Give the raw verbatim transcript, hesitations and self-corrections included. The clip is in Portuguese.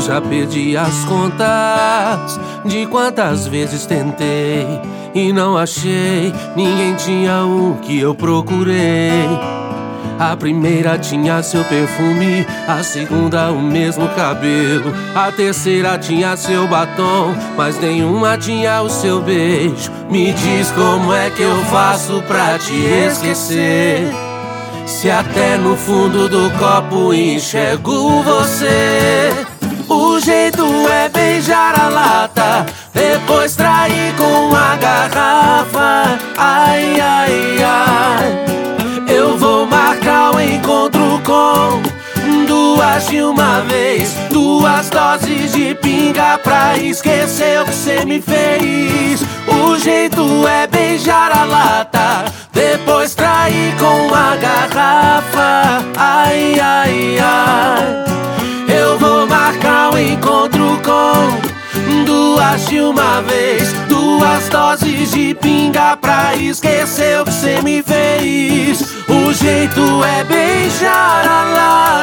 já perdi as contas de quantas vezes tentei e não achei. Ninguém tinha o que eu procurei. A primeira tinha seu perfume, a segunda o mesmo cabelo, a terceira tinha seu batom, mas nenhuma tinha o seu beijo. Me diz como é que eu faço pra te esquecer, se até no fundo do copo enxergo você. O jeito é beijar a lata, depois trair com a garrafa. Ai, ai, ai. Eu vou marcar o encontro com duas de uma vez, duas doses de pinga pra esquecer o que cê me fez. O jeito é beijar a lata, depois trair com a garrafa. Ai, ai, ai. Eu vou marcar o encontro com duas de uma vez, duas doses de pinga pra esquecer o que cê me fez. O jeito é beijar a lata.